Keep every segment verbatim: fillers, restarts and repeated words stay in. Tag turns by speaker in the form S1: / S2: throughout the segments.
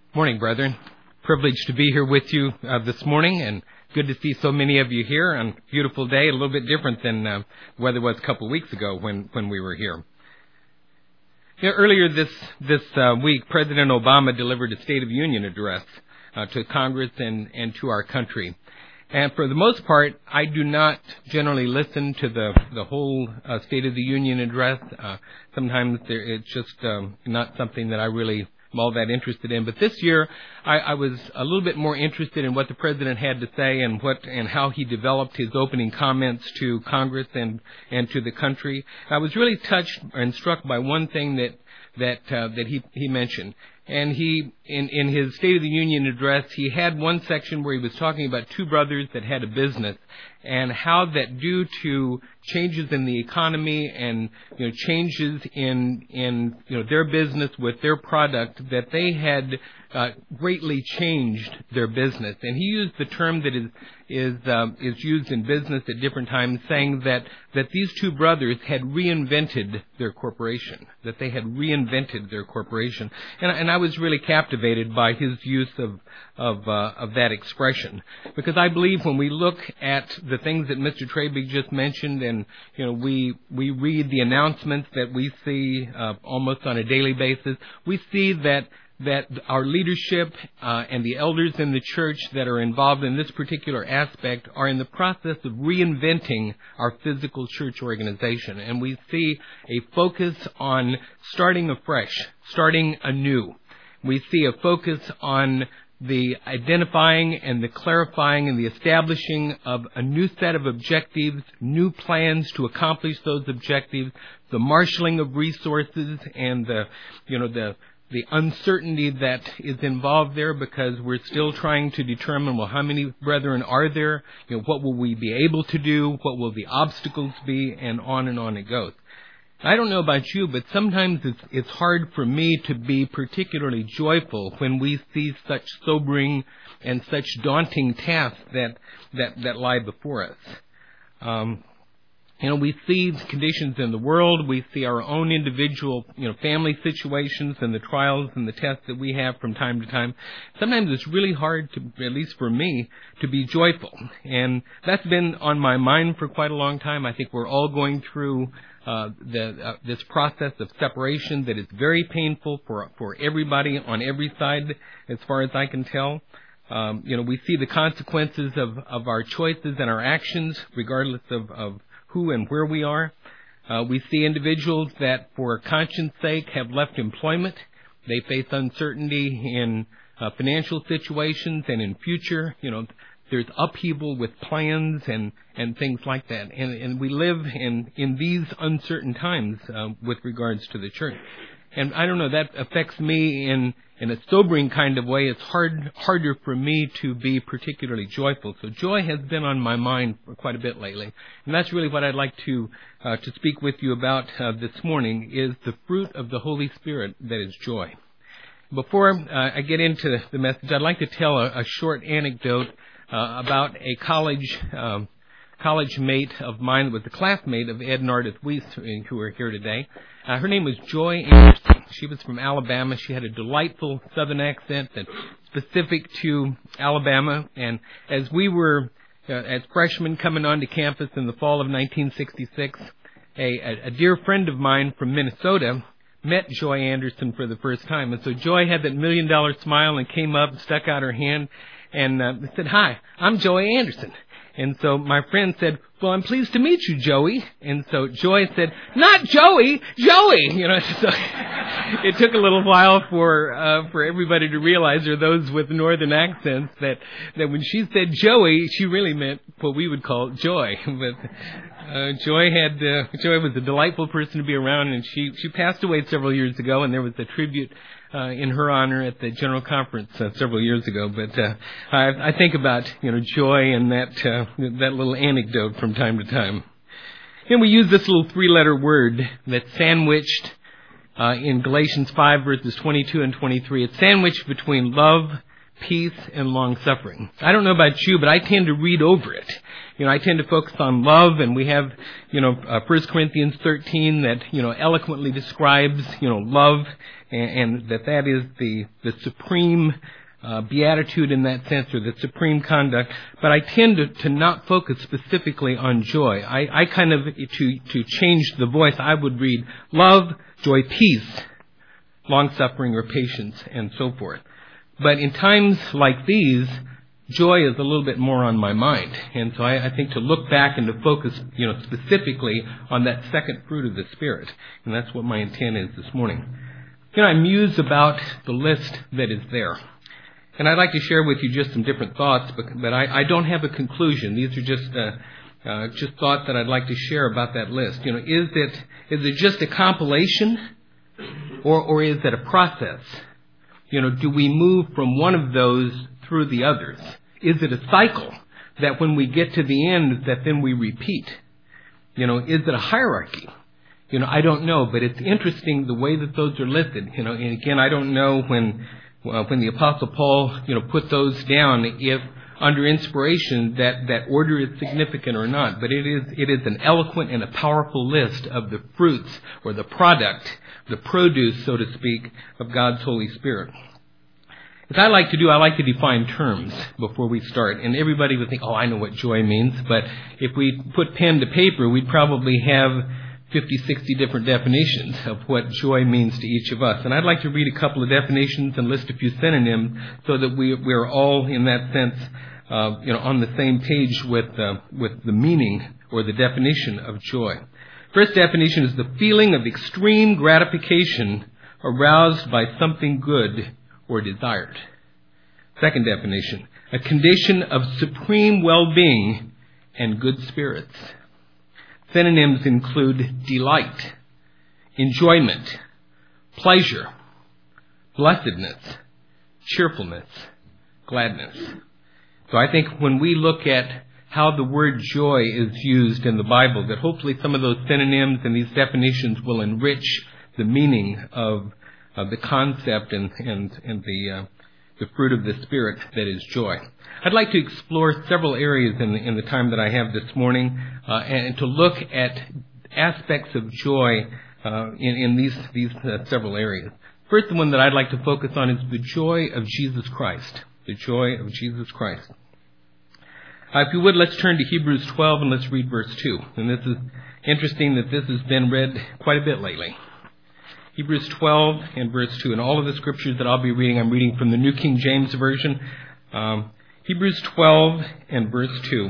S1: Morning, brethren. Privileged to be here with you uh, this morning, and good to see so many of you here on a beautiful day, a little bit different than uh, the weather was a couple of weeks ago when, when we were here. You know, earlier this, this uh, week, President Obama delivered a State of the Union address uh, to Congress and, and to our country. And for the most part, I do not generally listen to the, the whole uh, State of the Union address. Uh, sometimes there, it's just um, not something that I really am all that interested in. But this year, I, I was a little bit more interested in what the president had to say and what and how he developed his opening comments to Congress and, and to the country. I was really touched and struck by one thing that that uh, that he he mentioned. And he, in, in his State of the Union address, he had one section where he was talking about two brothers that had a business and how that due to changes in the economy and, you know, changes in, in, you know, their business with their product, that they had uh, greatly changed their business. And he used the term that is, is, um, is used in business at different times, saying that, that these two brothers had reinvented their corporation, that they had reinvented their corporation. And, and I was really captivated by his use of of, uh, of that expression, because I believe when we look at the things that Mister Trabig just mentioned, and you know we we read the announcements that we see uh, almost on a daily basis, we see that that our leadership uh, and the elders in the church that are involved in this particular aspect are in the process of reinventing our physical church organization. And we see a focus on starting afresh, starting anew. We see a focus on the identifying and the clarifying and the establishing of a new set of objectives, new plans to accomplish those objectives, the marshaling of resources and the, you know, the the uncertainty that is involved there, because we're still trying to determine, well, how many brethren are there? You know, what will we be able to do? What will the obstacles be? And on and on it goes. I don't know about you, but sometimes it's, it's hard for me to be particularly joyful when we see such sobering and such daunting tasks that, that, that lie before us. Um, You know, we see conditions in the world, we see our own individual, you know, family situations and the trials and the tests that we have from time to time. Sometimes it's really hard to, at least for me, to be joyful. And that's been on my mind for quite a long time. I think we're all going through uh, the, uh, this process of separation that is very painful for, for everybody on every side, as far as I can tell. Um, you know, we see the consequences of, of our choices and our actions, regardless of, of who and where we are. Uh, we see individuals that, for conscience sake, have left employment. They face uncertainty in uh, financial situations and in future. You know, there's upheaval with plans and, and things like that. And, and we live in, in these uncertain times uh, with regards to the church. And I don't know, that affects me in, in a sobering kind of way. It's hard, harder for me to be particularly joyful. So joy has been on my mind for quite a bit lately. And that's really what I'd like to, uh, to speak with you about uh, this morning, is the fruit of the Holy Spirit that is joy. Before uh, I get into the message, I'd like to tell a, a short anecdote uh, about a college, um, college mate of mine that was a classmate of Ed and Ardith Weiss, who are here today. Uh, her name was Joy Anderson. She was from Alabama. She had a delightful southern accent that's specific to Alabama. And as we were, uh, as freshmen coming onto campus in the fall of nineteen sixty-six, a, a, a dear friend of mine from Minnesota met Joy Anderson for the first time. And so Joy had that million-dollar smile and came up and stuck out her hand and uh, said, "Hi, I'm Joy Anderson." And so my friend said, "Well, I'm pleased to meet you, Joey." And so Joy said, "Not Joey, Joey." You know, so it took a little while for uh, for everybody to realize, or those with northern accents, that that when she said Joey, she really meant what we would call joy. But uh, Joy had uh, Joy was a delightful person to be around, and she she passed away several years ago, and there was a tribute Uh, in her honor at the General Conference uh, several years ago. But uh, I, I think about, you know, joy and that uh, that little anecdote from time to time. And we use this little three-letter word that's sandwiched uh, in Galatians five, verses twenty-two and twenty-three. It's sandwiched between love, peace, and long-suffering. I don't know about you, but I tend to read over it. You know, I tend to focus on love, and we have, you know, uh, First Corinthians thirteen that, you know, eloquently describes, you know, love, and, and that that is the, the supreme uh, beatitude in that sense, or the supreme conduct. But I tend to, to not focus specifically on joy. I, I kind of, to, to change the voice, I would read love, joy, peace, long-suffering, or patience, and so forth. But in times like these, joy is a little bit more on my mind. And so I, I think to look back and to focus, you know, specifically on that second fruit of the Spirit. And that's what my intent is this morning. You know, I muse about the list that is there. And I'd like to share with you just some different thoughts, but, but I, I don't have a conclusion. These are just uh, uh, just thoughts that I'd like to share about that list. You know, is it is it just a compilation, or or is it a process? You know, do we move from one of those through the others? Is it a cycle that when we get to the end that then we repeat? You know, is it a hierarchy? You know, I don't know, but it's interesting the way that those are listed. You know, and again, I don't know when uh, when the Apostle Paul, you know, put those down, if under inspiration that, that order is significant or not. But it is it is an eloquent and a powerful list of the fruits or the product, the produce, so to speak, of God's Holy Spirit. As I like to do, I like to define terms before we start. And everybody would think, oh, I know what joy means. But if we put pen to paper, we'd probably have fifty, sixty different definitions of what joy means to each of us. And I'd like to read a couple of definitions and list a few synonyms so that we, we're all, in that sense, uh, you know, on the same page with, uh, with the meaning or the definition of joy. First definition is the feeling of extreme gratification aroused by something good or desired. Second definition, a condition of supreme well-being and good spirits. Synonyms include delight, enjoyment, pleasure, blessedness, cheerfulness, gladness. So I think when we look at how the word joy is used in the Bible, that hopefully some of those synonyms and these definitions will enrich the meaning of Uh, the concept and and and the uh, the fruit of the Spirit that is joy. I'd like to explore several areas in the, in the time that I have this morning, uh, and to look at aspects of joy uh, in in these these uh, several areas. First, the one that I'd like to focus on is the joy of Jesus Christ. The joy of Jesus Christ. Uh, if you would, let's turn to Hebrews twelve and let's read verse two. And this is interesting that this has been read quite a bit lately. Hebrews twelve and verse two. And all of the scriptures that I'll be reading, I'm reading from the New King James Version. Um, Hebrews twelve and verse two.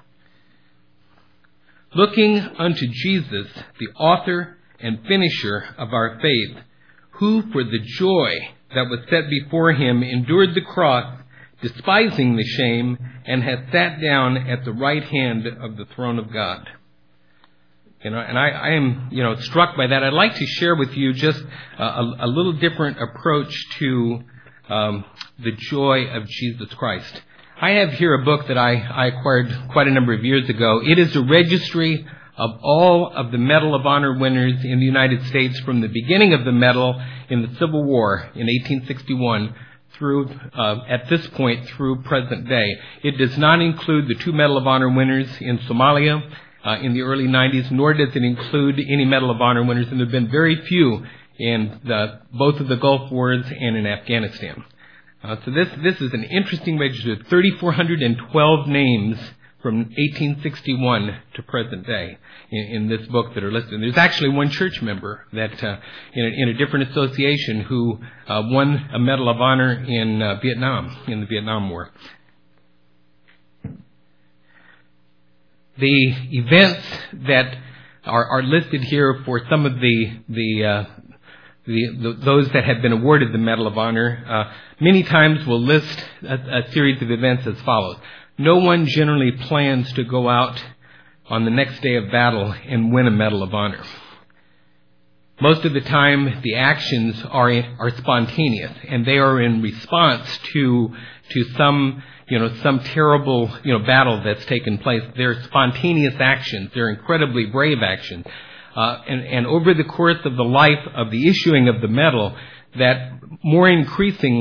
S1: Looking unto Jesus, the author and finisher of our faith, who for the joy that was set before him endured the cross, despising the shame, and hath sat down at the right hand of the throne of God. You know, and I, I am, you know, struck by that. I'd like to share with you just a, a little different approach to um, the joy of Jesus Christ. I have here a book that I, I acquired quite a number of years ago. It is a registry of all of the Medal of Honor winners in the United States from the beginning of the medal in the Civil War in eighteen sixty-one through, uh, at this point, through present day. It does not include the two Medal of Honor winners in Somalia Uh, in the early nineties, nor does it include any Medal of Honor winners, and there have been very few in the, both of the Gulf Wars and in Afghanistan. Uh, so this this is an interesting register, three thousand four hundred twelve names from eighteen sixty-one to present day in, in this book that are listed. And there's actually one church member that uh, in, a, in a different association who uh, won a Medal of Honor in uh, Vietnam, in the Vietnam War. The events that are, are listed here for some of the the, uh, the the those that have been awarded the Medal of Honor, uh, many times will list a, a series of events as follows. No one generally plans to go out on the next day of battle and win a Medal of Honor. Most of the time, the actions are are spontaneous, and they are in response to to some. You know, some terrible, you know, battle that's taken place. They're spontaneous actions. They're incredibly brave actions. Uh, and, and over the course of the life of the issuing of the medal, that more increasingly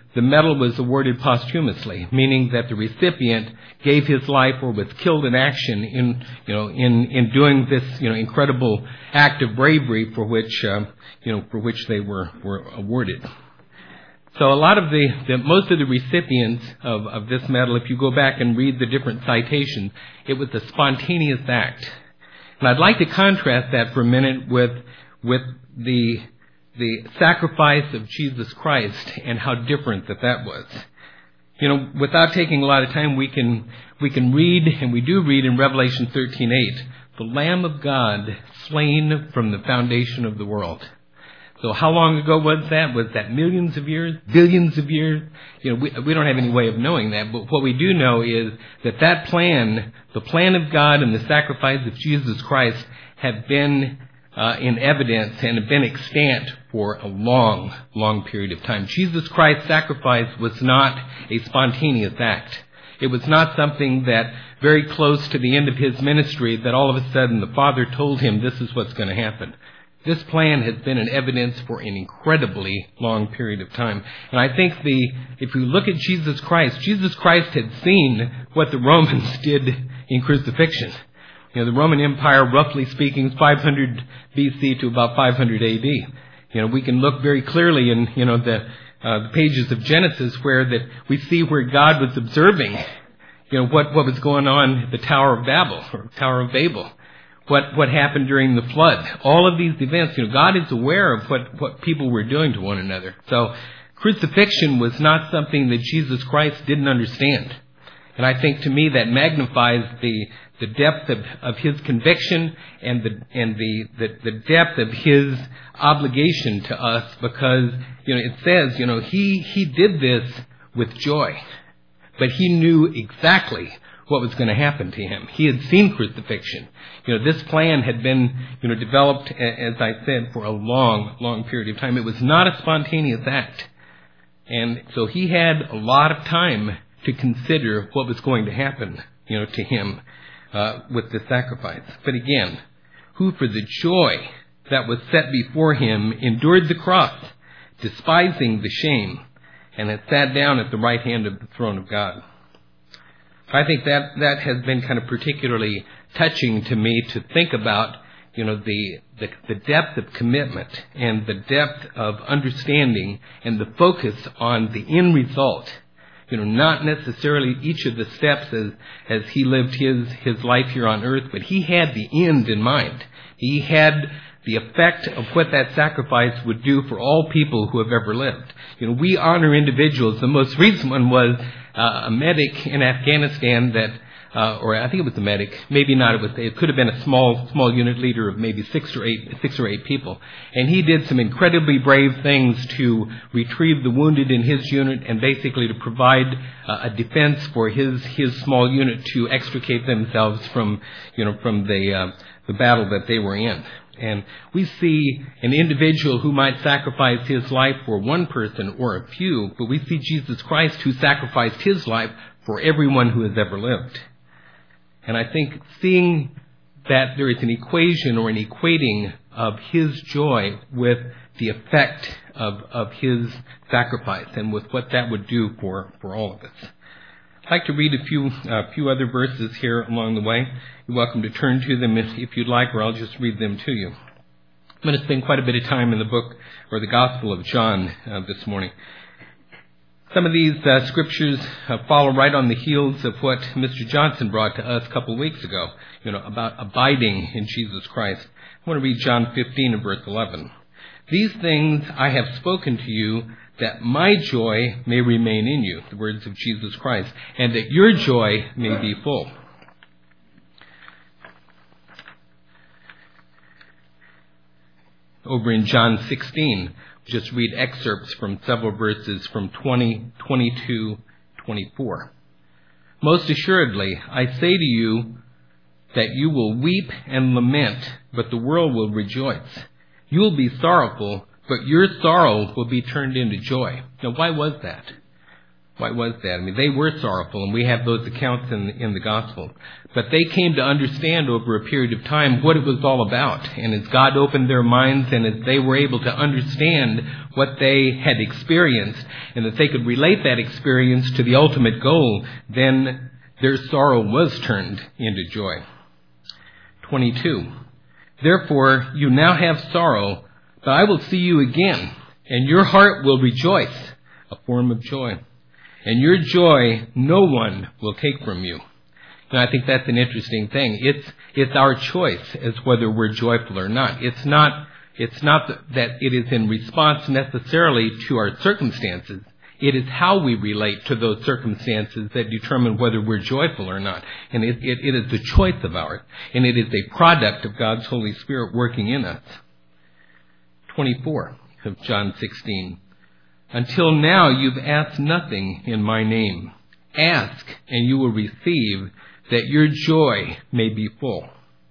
S1: the medal was awarded posthumously, meaning that the recipient gave his life or was killed in action in, you know, in, in doing this, you know, incredible act of bravery for which, uh, you know, for which they were, were awarded. So a lot of the, the most of the recipients of, of this medal, if you go back and read the different citations, it was a spontaneous act. And I'd like to contrast that for a minute with, with the, the sacrifice of Jesus Christ and how different that that was. You know, without taking a lot of time, we can, we can read, and we do read in Revelation thirteen eight, the Lamb of God slain from the foundation of the world. So how long ago was that? Was that millions of years? Billions of years? You know, we, we don't have any way of knowing that, but what we do know is that that plan, the plan of God and the sacrifice of Jesus Christ have been uh, in evidence and have been extant for a long, long period of time. Jesus Christ's sacrifice was not a spontaneous act. It was not something that very close to the end of his ministry that all of a sudden the Father told him this is what's going to happen. This plan has been in evidence for an incredibly long period of time. And I think the, if you look at Jesus Christ, Jesus Christ had seen what the Romans did in crucifixion. You know, the Roman Empire, roughly speaking, is five hundred B C to about five hundred A D. You know, we can look very clearly in, you know, the, uh, the pages of Genesis where that we see where God was observing, you know, what, what was going on at the Tower of Babel, or Tower of Babel. What, what happened during the flood. All of these events, you know, God is aware of what, what people were doing to one another. So crucifixion was not something that Jesus Christ didn't understand. And I think to me that magnifies the, the depth of, of his conviction and the, and the, the, the depth of his obligation to us, because, you know, it says, you know, he, he did this with joy, but he knew exactly what was going to happen to him. He had seen crucifixion. You know, this plan had been, you know, developed, as I said, for a long, long period of time. It was not a spontaneous act. And so he had a lot of time to consider what was going to happen, you know, to him uh, with the sacrifice. But again, who for the joy that was set before him endured the cross, despising the shame, and had sat down at the right hand of the throne of God. I think that, that has been kind of particularly touching to me to think about, you know, the, the, the depth of commitment and the depth of understanding and the focus on the end result. You know, not necessarily each of the steps as, as he lived his, his life here on earth, but he had the end in mind. He had the effect of what that sacrifice would do for all people who have ever lived. You know, we honor individuals. The most recent one was uh, a medic in Afghanistan that, uh, or I think it was a medic, maybe not. It was. It could have been a small, small unit leader of maybe six or eight, six or eight people, and he did some incredibly brave things to retrieve the wounded in his unit and basically to provide uh, a defense for his his small unit to extricate themselves from, you know, from the uh, the battle that they were in. And we see an individual who might sacrifice his life for one person or a few, but we see Jesus Christ who sacrificed his life for everyone who has ever lived. And I think seeing that there is an equation or an equating of his joy with the effect of, of his sacrifice and with what that would do for, for all of us. I'd like to read a few uh, few other verses here along the way. You're welcome to turn to them if, if you'd like, or I'll just read them to you. I'm going to spend quite a bit of time in the book or the Gospel of John uh, this morning. Some of these uh, scriptures uh, follow right on the heels of what Mister Johnson brought to us a couple of weeks ago, you know, about abiding in Jesus Christ. I want to read John fifteen and verse eleven. These things I have spoken to you, that my joy may remain in you, the words of Jesus Christ, and that your joy may be full. Over in John sixteen, just read excerpts from several verses from twenty, twenty-two, twenty-four. Most assuredly, I say to you that you will weep and lament, but the world will rejoice. You will be sorrowful, but your sorrow will be turned into joy. Now, why was that? Why was that? I mean, they were sorrowful, and we have those accounts in, in the Gospel. But they came to understand over a period of time what it was all about. And as God opened their minds and as they were able to understand what they had experienced and that they could relate that experience to the ultimate goal, then their sorrow was turned into joy. twenty-two. Therefore, you now have sorrow, but I will see you again, and your heart will rejoice, a form of joy. And your joy no one will take from you. And I think that's an interesting thing. It's it's our choice as whether we're joyful or not. It's not it's not that it is in response necessarily to our circumstances. It is how we relate to those circumstances that determine whether we're joyful or not. And it, it, it is a choice of ours. And it is a product of God's Holy Spirit working in us. twenty-four of John sixteen. Until now you've asked nothing in my name. Ask, and you will receive, that your joy may be full.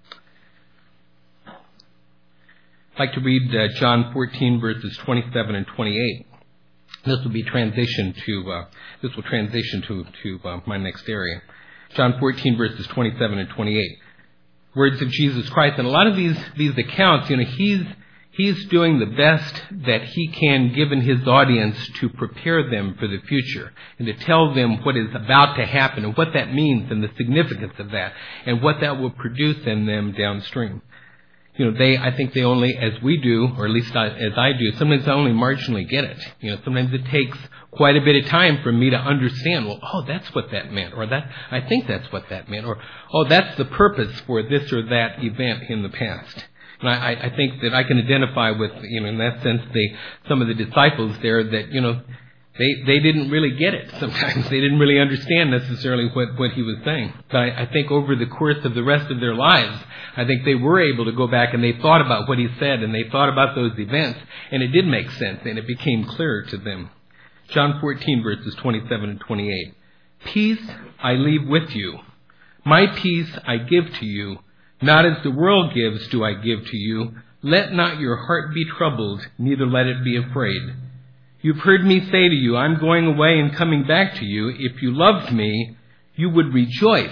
S1: I'd like to read uh, John fourteen, verses twenty-seven and twenty-eight. This will be transition to uh, this will transition to to uh, my next area. John fourteen, verses twenty-seven and twenty-eight. Words of Jesus Christ. And a lot of these these accounts, you know, he's He's doing the best that he can given his audience to prepare them for the future and to tell them what is about to happen and what that means and the significance of that and what that will produce in them downstream. You know, they, I think they only, as we do, or at least I, as I do, sometimes I only marginally get it. You know, sometimes it takes quite a bit of time for me to understand, well, oh, that's what that meant, or that, I think that's what that meant, or, oh, that's the purpose for this or that event in the past. And I, I think that I can identify with, you know, in that sense, the, some of the disciples there that, you know, they, they didn't really get it sometimes. They didn't really understand necessarily what, what he was saying. But I, I think over the course of the rest of their lives, I think they were able to go back and they thought about what he said and they thought about those events and it did make sense and it became clearer to them. John fourteen, verses twenty-seven and twenty-eight. Peace I leave with you. My peace I give to you. Not as the world gives do I give to you. Let not your heart be troubled, neither let it be afraid. You've heard me say to you, I'm going away and coming back to you. If you loved me, you would rejoice,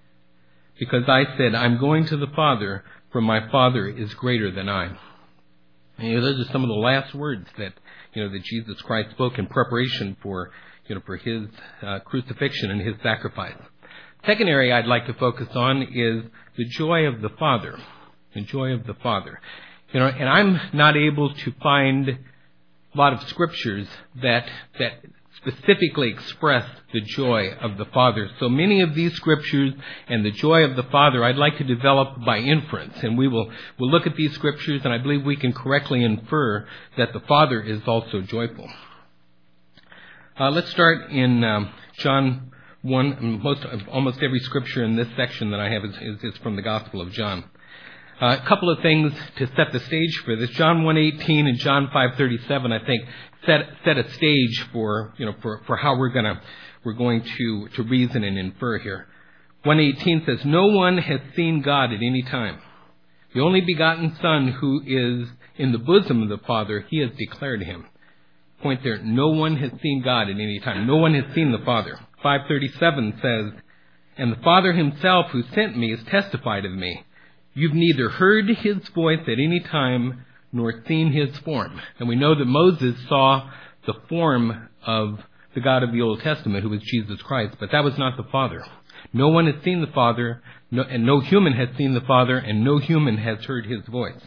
S1: because I said, I'm going to the Father, for my Father is greater than I. And, you know, those are some of the last words that, you know, that Jesus Christ spoke in preparation for, you know, for his uh, crucifixion and his sacrifice. Second area I'd like to focus on is the joy of the Father. The joy of the Father. You know, and I'm not able to find a lot of scriptures that that specifically express the joy of the Father. So many of these scriptures and the joy of the Father I'd like to develop by inference. And we will we'll look at these scriptures and I believe we can correctly infer that the Father is also joyful. Uh, let's start in um, John one. Most almost every scripture in this section that I have is, is, is from the Gospel of John. Uh, a couple of things to set the stage for this. John one eighteen and John five thirty-seven, I think, set set a stage for you know for, for how we're gonna we're going to, to reason and infer here. one eighteen says, "No one has seen God at any time. The only begotten Son who is in the bosom of the Father, he has declared him." Point there, no one has seen God at any time. No one has seen the Father. five thirty-seven says, "And the Father himself who sent me has testified of me. You've neither heard his voice at any time nor seen his form." And we know that Moses saw the form of the God of the Old Testament, who was Jesus Christ, but that was not the Father. No one has seen the Father, no, and no human has seen the Father, and no human has heard his voice.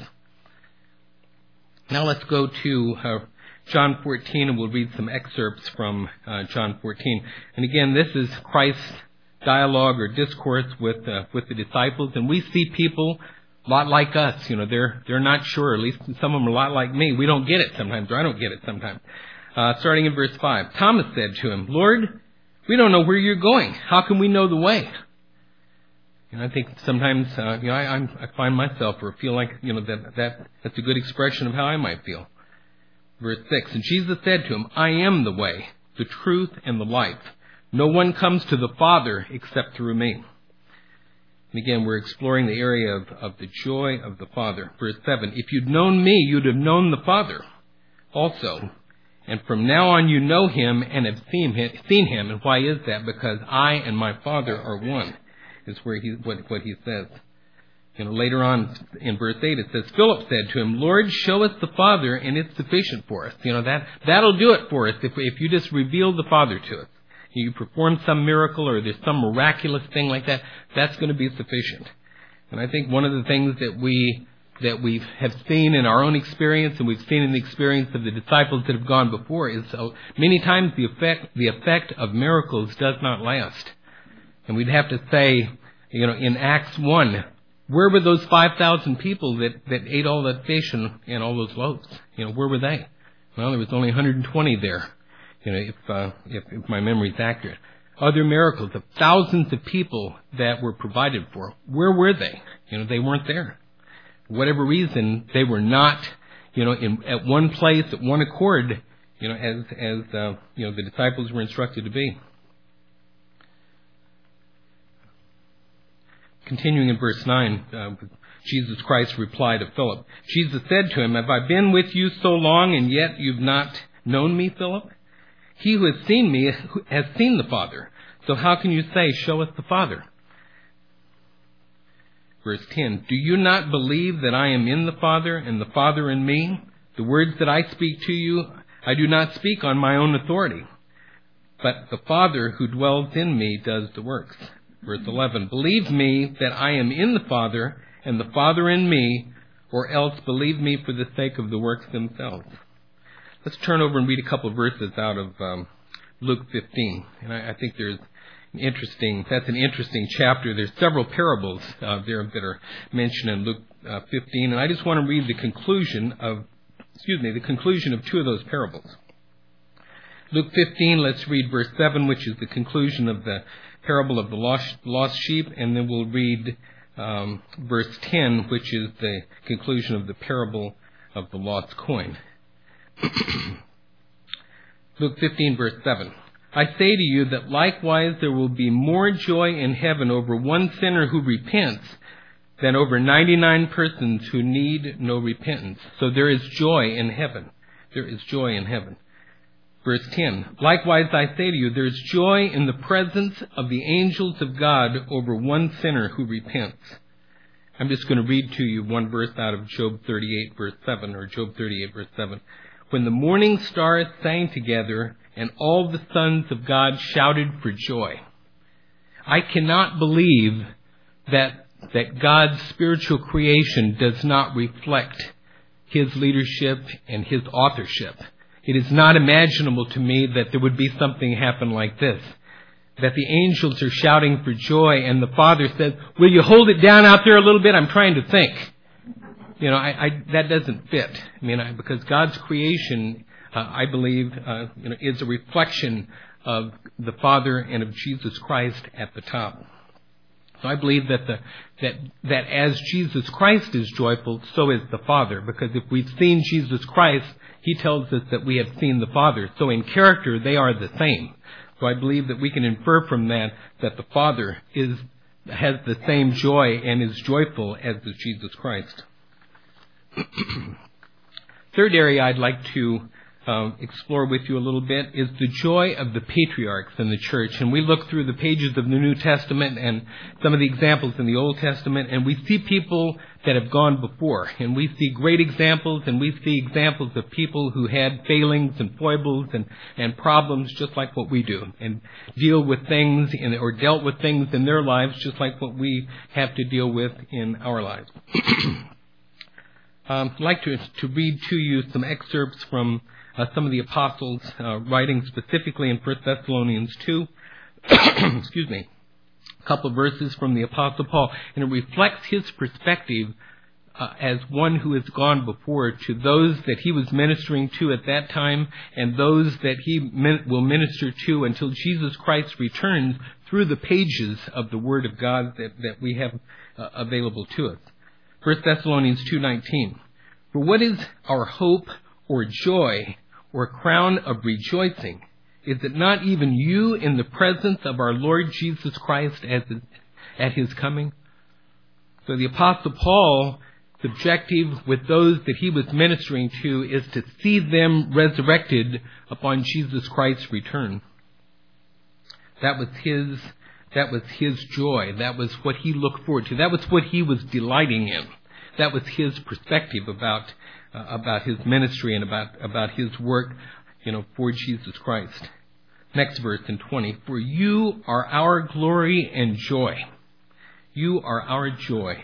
S1: Now let's go to uh, John fourteen, and we'll read some excerpts from uh, John fourteen. And again, this is Christ's dialogue or discourse with uh, with the disciples, and we see people a lot like us. You know, they're they're not sure. At least some of them are a lot like me. We don't get it sometimes, or I don't get it sometimes. Uh, starting in verse five, Thomas said to him, "Lord, we don't know where you're going. How can we know the way?" And I think sometimes, uh, you know, I, I'm, I find myself or feel like, you know, that that that's a good expression of how I might feel. Verse six, and Jesus said to him, "I am the way, the truth, and the life. No one comes to the Father except through me." And again, we're exploring the area of, of the joy of the Father. Verse seven, "If you'd known me, you'd have known the Father also. And from now on you know him and have seen him. Seen him. And why is that? Because I and my Father are one, is where he, what, what he says. You know, later on in verse eight it says, Philip said to him, Lord, show us the Father, and it's sufficient for us. You know, that, that'll do it for us if, if you just reveal the Father to us. You perform some miracle or there's some miraculous thing like that, that's going to be sufficient. And I think one of the things that we that we have seen in our own experience and we've seen in the experience of the disciples that have gone before is so many times the effect the effect of miracles does not last. And we'd have to say, you know, in Acts one, where were those five thousand people that, that ate all that fish and, and all those loaves? You know, where were they? Well, there was only one hundred twenty there, you know, if, uh, if, if my memory is accurate. Other miracles of thousands of people that were provided for. Where were they? You know, they weren't there. For whatever reason, they were not, you know, in, at one place, at one accord, you know, as, as, uh, you know, the disciples were instructed to be. Continuing in verse nine, uh, Jesus Christ replied to Philip. Jesus said to him, Have I been with you so long, and yet you've not known me, Philip? He who has seen me has seen the Father. So how can you say, Show us the Father? Verse ten, Do you not believe that I am in the Father, and the Father in me? The words that I speak to you, I do not speak on my own authority, but the Father who dwells in me does the works. Verse eleven, Believe me that I am in the Father, and the Father in me, or else believe me for the sake of the works themselves. Let's turn over and read a couple of verses out of um, Luke fifteen. And I, I think there's an interesting, that's an interesting chapter. There's several parables uh, there that are mentioned in Luke uh, fifteen. And I just want to read the conclusion of, excuse me, the conclusion of two of those parables. Luke fifteen, let's read verse seven, which is the conclusion of the parable of the lost, lost sheep, and then we'll read um, verse ten, which is the conclusion of the parable of the lost coin. Luke fifteen, verse seven. I say to you that likewise there will be more joy in heaven over one sinner who repents than over ninety-nine persons who need no repentance. So there is joy in heaven. There is joy in heaven. Verse ten, Likewise I say to you, there is joy in the presence of the angels of God over one sinner who repents. I'm just going to read to you one verse out of Job thirty-eight, verse seven, or Job thirty-eight, verse seven. When the morning stars sang together and all the sons of God shouted for joy. I cannot believe that, that God's spiritual creation does not reflect His leadership and His authorship. It is not imaginable to me that there would be something happen like this. That the angels are shouting for joy and the Father says, will you hold it down out there a little bit? I'm trying to think. You know, I, I, that doesn't fit. I mean, I, because God's creation, uh, I believe, uh, you know, is a reflection of the Father and of Jesus Christ at the top. So I believe that the that that as Jesus Christ is joyful, so is the Father. Because if we've seen Jesus Christ, He tells us that we have seen the Father. So in character, they are the same. So I believe that we can infer from that that the Father is has the same joy and is joyful as is Jesus Christ. Third area I'd like to uh, explore with you a little bit is the joy of the patriarchs in the church. And we look through the pages of the New Testament and some of the examples in the Old Testament, and we see people that have gone before. And we see great examples, and we see examples of people who had failings and foibles and, and problems just like what we do, and deal with things in, or dealt with things in their lives just like what we have to deal with in our lives. um, I'd like to, to read to you some excerpts from uh, some of the apostles' uh, writing, specifically in First Thessalonians two. Excuse me. A couple of verses from the Apostle Paul, and it reflects his perspective uh, as one who has gone before to those that he was ministering to at that time and those that he min- will minister to until Jesus Christ returns through the pages of the Word of God that, that we have uh, available to us. First Thessalonians two nineteen. For what is our hope or joy or crown of rejoicing? Is it not even you in the presence of our Lord Jesus Christ as at His coming? So the Apostle Paul objective with those that he was ministering to is to see them resurrected upon Jesus Christ's return. That was his, that was his joy. That was what he looked forward to. That was what he was delighting in. That was his perspective about, uh, about his ministry and about, about his work, you know, for Jesus Christ. Next verse in twenty. For you are our glory and joy. You are our joy.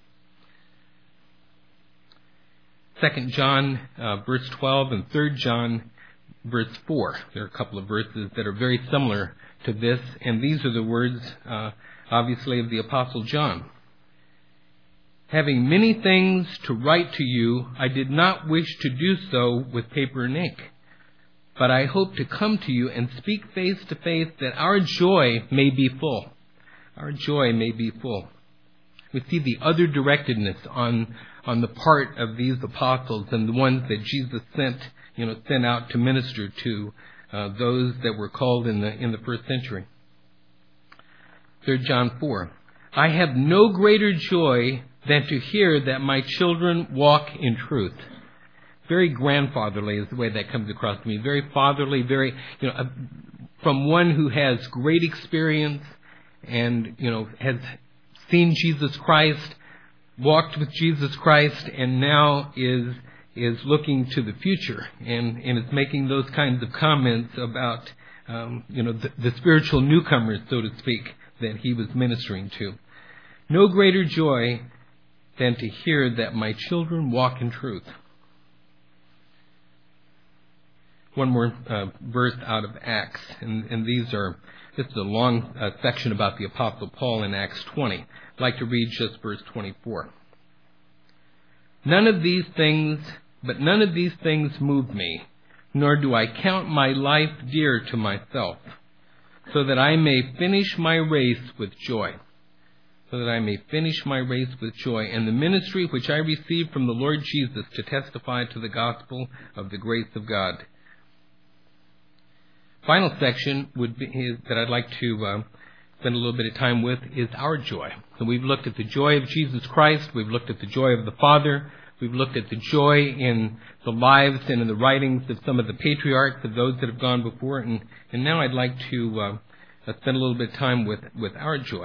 S1: Second John, uh, verse twelve, and Third John, verse four. There are a couple of verses that are very similar to this, and these are the words, uh, obviously, of the Apostle John. Having many things to write to you, I did not wish to do so with paper and ink, but I hope to come to you and speak face to face, that our joy may be full. Our joy may be full. We see the other directedness on on the part of these apostles and the ones that Jesus sent, you know, sent out to minister to uh, those that were called in the in the first century. Third John four. I have no greater joy than to hear that my children walk in truth. Very grandfatherly is the way that comes across to me. Very fatherly, very, you know, uh, from one who has great experience and, you know, has seen Jesus Christ, walked with Jesus Christ, and now is is looking to the future and, and is making those kinds of comments about, um, you know, the, the spiritual newcomers, so to speak, that he was ministering to. No greater joy than to hear that my children walk in truth. One more uh, verse out of Acts, and, and these are, this is a long uh, section about the Apostle Paul in Acts twenty. I'd like to read just verse twenty-four. None of these things, but none of these things move me, nor do I count my life dear to myself, so that I may finish my race with joy. So that I may finish my race with joy, and the ministry which I received from the Lord Jesus to testify to the gospel of the grace of God. Final section would be is, that I'd like to uh, spend a little bit of time with is our joy. So we've looked at the joy of Jesus Christ. We've looked at the joy of the Father. We've looked at the joy in the lives and in the writings of some of the patriarchs, of those that have gone before. And, and now I'd like to uh, spend a little bit of time with, with our joy.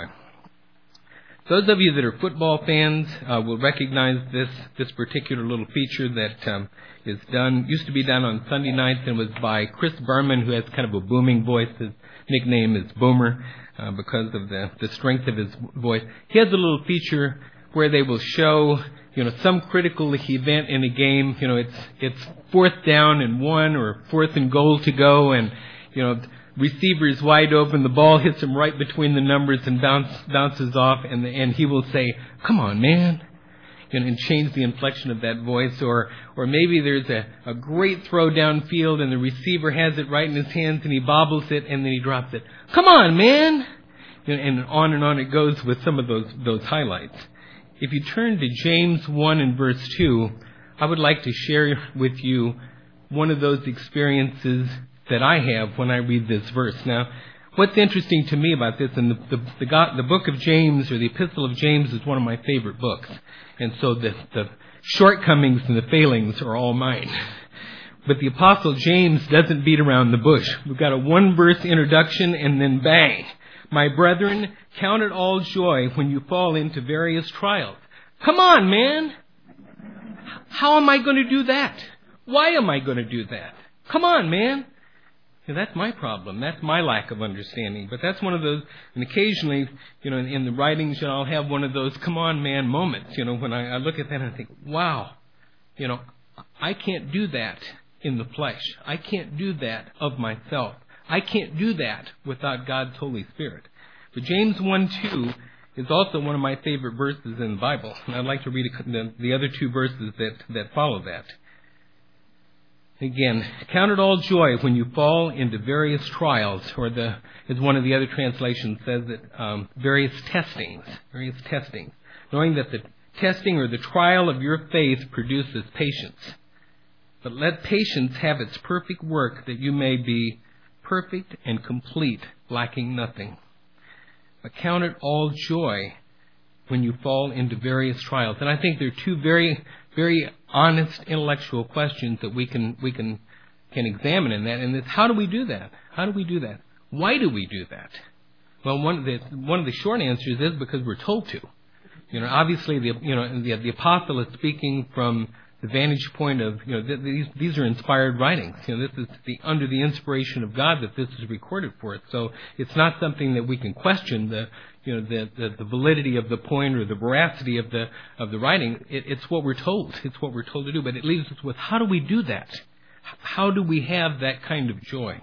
S1: Those of you that are football fans uh, will recognize this this particular little feature that um, is done, used to be done on Sunday nights, and was by Chris Berman, who has kind of a booming voice. His nickname is Boomer uh, because of the, the strength of his voice. He has a little feature where they will show, you know, some critical event in a game. You know, it's it's fourth down and one, or fourth and goal to go, and, you know, receiver is wide open, the ball hits him right between the numbers and bounce, bounces off, and, the, and he will say, come on, man, you know, and change the inflection of that voice. Or or maybe there's a, a great throw downfield, and the receiver has it right in his hands, and he bobbles it, and then he drops it. Come on, man! You know, and on and on it goes with some of those those highlights. If you turn to James one and verse two, I would like to share with you one of those experiences that I have when I read this verse. Now, what's interesting to me about this, and the, the, the, God, the book of James, or the Epistle of James, is one of my favorite books. And so the, the shortcomings and the failings are all mine. But the Apostle James doesn't beat around the bush. We've got a one-verse introduction, and then bang. My brethren, count it all joy when you fall into various trials. Come on, man! How am I going to do that? Why am I going to do that? Come on, man! Yeah, that's my problem. That's my lack of understanding. But that's one of those, and occasionally, you know, in, in the writings, you know, I'll have one of those come on, man moments, you know, when I, I look at that and I think, wow, you know, I can't do that in the flesh. I can't do that of myself. I can't do that without God's Holy Spirit. But James one two is also one of my favorite verses in the Bible. And I'd like to read the, the other two verses that, that follow that. Again, count it all joy when you fall into various trials, or the, as one of the other translations says it, um, various testings, various testings, knowing that the testing or the trial of your faith produces patience. But let patience have its perfect work, that you may be perfect and complete, lacking nothing. But count it all joy when you fall into various trials? And I think there are two very, very honest intellectual questions that we can we can can examine in that. And it's, how do we do that? How do we do that? Why do we do that? Well, one of the one of the short answers is because we're told to. You know, obviously, the you know the, the apostle is speaking from the vantage point of, you know, th- these these are inspired writings. You know, this is the under the inspiration of God that this is recorded for us. So it's not something that we can question the you know the, the, the validity of the point or the veracity of the of the writing. It, it's what we're told. It's what we're told to do. But it leaves us with, how do we do that? How do we have that kind of joy?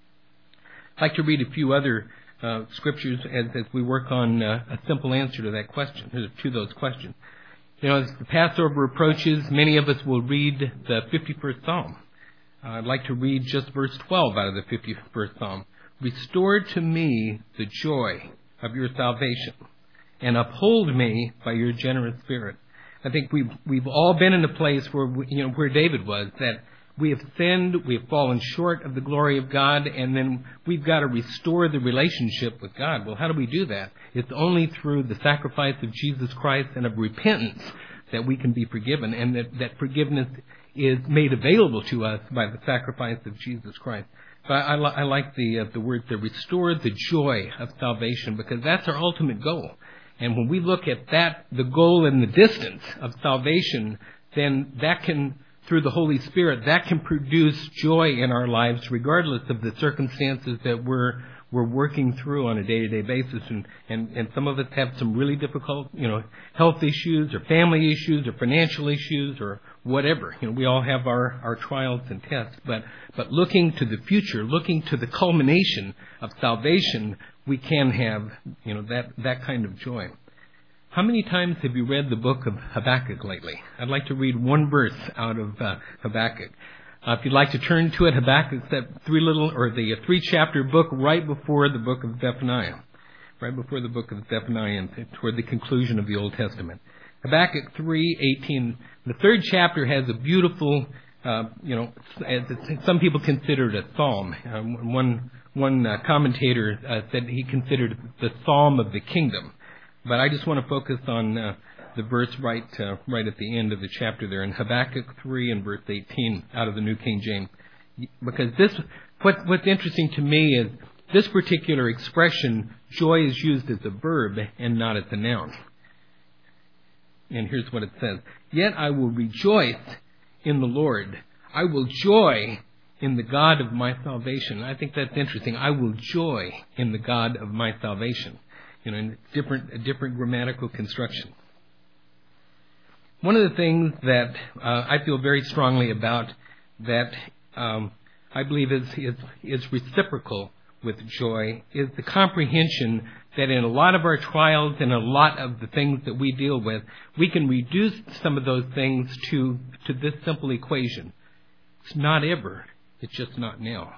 S1: I'd like to read a few other uh, scriptures as, as we work on uh, a simple answer to that question, to those questions. You know, as the Passover approaches, many of us will read the fifty-first Psalm. Uh, I'd like to read just verse twelve out of the fifty-first Psalm. Restore to me the joy of your salvation, and uphold me by your generous spirit. I think we've we've all been in a place where we, you know where David was, that we have sinned, we have fallen short of the glory of God, and then we've got to restore the relationship with God. Well, how do we do that? It's only through the sacrifice of Jesus Christ and of repentance that we can be forgiven, and that, that forgiveness is made available to us by the sacrifice of Jesus Christ. But I, I, I like the uh, the word to restore the joy of salvation, because that's our ultimate goal. And when we look at that, the goal in the distance of salvation, then that can, through the Holy Spirit, that can produce joy in our lives regardless of the circumstances that we're we're working through on a day-to-day basis. And, and, and some of us have some really difficult, you know, health issues or family issues or financial issues or whatever. You know, we all have our, our trials and tests. But, but looking to the future, looking to the culmination of salvation, we can have, you know, that, that kind of joy. How many times have you read the book of Habakkuk lately? I'd like to read one verse out of uh, Habakkuk. Uh, if you'd like to turn to it, Habakkuk's that three little or the uh, three chapter book right before the book of Zephaniah, right before the book of Zephaniah, and toward the conclusion of the Old Testament. Habakkuk three eighteen. The third chapter has a beautiful, uh, you know, as some people consider it a psalm. Uh, one one uh, commentator uh, said he considered it the Psalm of the Kingdom. But I just want to focus on uh, the verse right uh, right at the end of the chapter there in Habakkuk three and verse eighteen out of the New King James. Because this, what, what's interesting to me is this particular expression, joy, is used as a verb and not as a noun. And here's what it says. Yet I will rejoice in the Lord. I will joy in the God of my salvation. I think that's interesting. I will joy in the God of my salvation. You know, in different, a different grammatical construction. One of the things that uh, I feel very strongly about that um, I believe is, is is reciprocal with joy is the comprehension that in a lot of our trials and a lot of the things that we deal with, we can reduce some of those things to to this simple equation. It's not ever, it's just not now.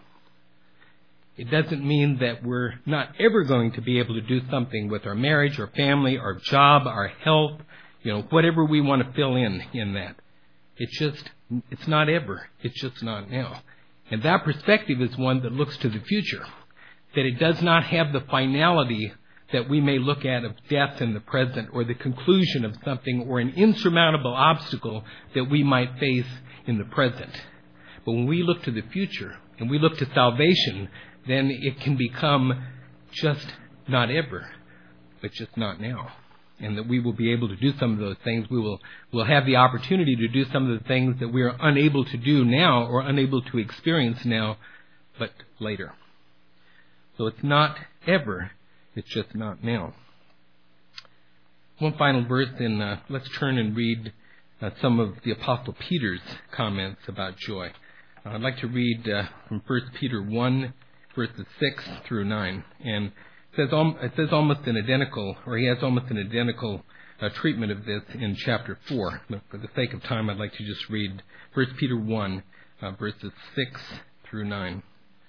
S1: It doesn't mean that we're not ever going to be able to do something with our marriage, our family, our job, our health, you know, whatever we want to fill in in that. It's just, it's not ever. It's just not now. And that perspective is one that looks to the future. That it does not have the finality that we may look at of death in the present or the conclusion of something or an insurmountable obstacle that we might face in the present. But when we look to the future and we look to salvation, then it can become just not ever, but just not now. And that we will be able to do some of those things. We will will have the opportunity to do some of the things that we are unable to do now or unable to experience now, but later. So it's not ever, it's just not now. One final verse, in uh, let's turn and read uh, some of the Apostle Peter's comments about joy. Uh, I'd like to read uh, from First Peter one, verses six through nine. And it says, it says almost an identical, or he has almost an identical uh, treatment of this in chapter four. But for the sake of time, I'd like to just read First Peter one, uh, verses six through nine.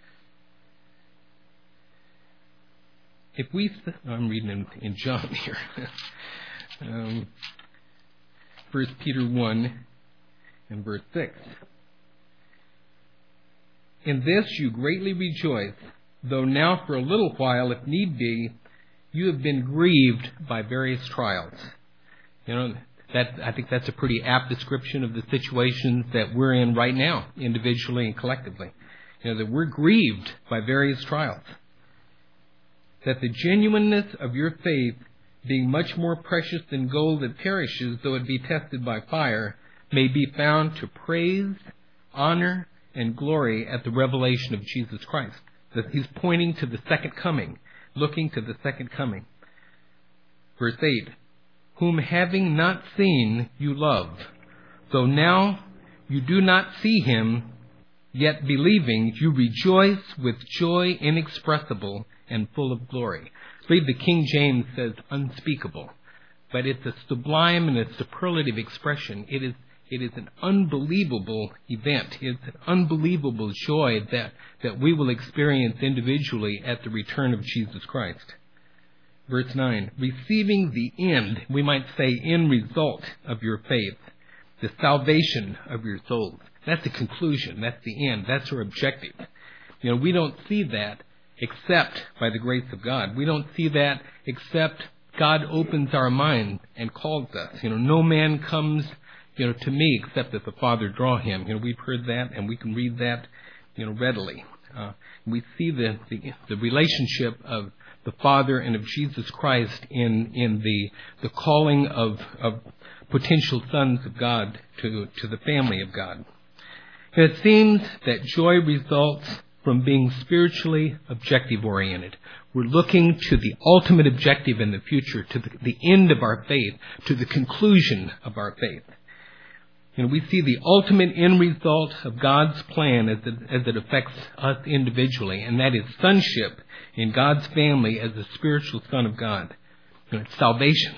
S1: If we, I'm reading in, in John here. um, First Peter one and verse six. In this you greatly rejoice, though now for a little while, if need be, you have been grieved by various trials. You know, that I think that's a pretty apt description of the situations that we're in right now, individually and collectively. You know, that we're grieved by various trials. That the genuineness of your faith, being much more precious than gold that perishes, though it be tested by fire, may be found to praise, honor, and glory at the revelation of Jesus Christ. That he's pointing to the second coming, looking to the second coming. Verse eight, whom having not seen you love, though now you do not see him, yet believing you rejoice with joy inexpressible and full of glory. I believe the King James says unspeakable, but it's a sublime and a superlative expression. It is it is an unbelievable event. It's an unbelievable joy that, that we will experience individually at the return of Jesus Christ. Verse nine, receiving the end, we might say end result of your faith, the salvation of your souls. That's the conclusion. That's the end. That's our objective. You know, we don't see that except by the grace of God. We don't see that except God opens our mind and calls us. You know, no man comes, you know, to me except that the Father draw him. You know, we've heard that and we can read that, you know, readily. Uh, we see the, the the relationship of the Father and of Jesus Christ in in the the calling of of potential sons of God to to the family of God. And it seems that joy results from being spiritually objective oriented. We're looking to the ultimate objective in the future, to the, the end of our faith, to the conclusion of our faith. And we see the ultimate end result of God's plan as it, as it affects us individually, and that is sonship in God's family as a spiritual son of God. You know, it's salvation.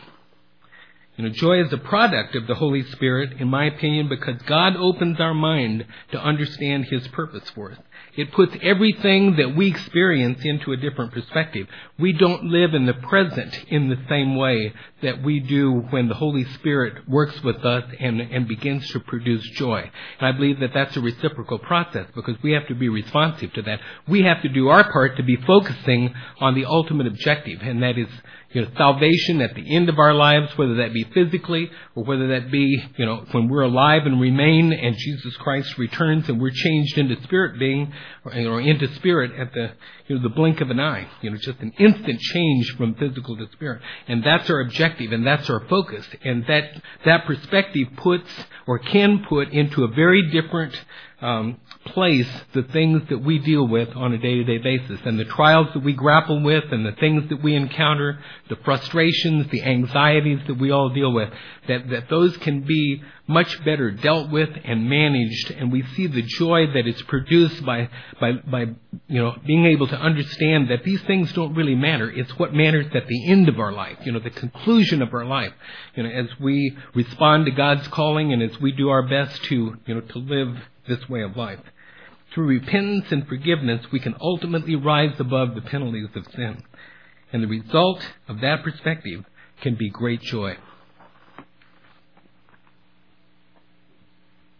S1: You know, joy is a product of the Holy Spirit, in my opinion, because God opens our mind to understand His purpose for us. It puts everything that we experience into a different perspective. We don't live in the present in the same way that we do when the Holy Spirit works with us and, and begins to produce joy. And I believe that that's a reciprocal process because we have to be responsive to that. We have to do our part to be focusing on the ultimate objective, and that is, you know, salvation at the end of our lives, whether that be physically or whether that be, you know, when we're alive and remain and Jesus Christ returns and we're changed into spirit being or, you know, into spirit at the, you know, the blink of an eye. You know, just an instant change from physical to spirit. And that's our objective and that's our focus. And that, that perspective puts or can put into a very different Um, place the things that we deal with on a day-to-day basis and the trials that we grapple with and the things that we encounter, the frustrations, the anxieties that we all deal with, that, that those can be much better dealt with and managed, and we see the joy that is produced by, by, by, you know, being able to understand that these things don't really matter. It's what matters at the end of our life, you know, the conclusion of our life, you know, as we respond to God's calling and as we do our best to, you know, to live this way of life. Through repentance and forgiveness, we can ultimately rise above the penalties of sin. And the result of that perspective can be great joy.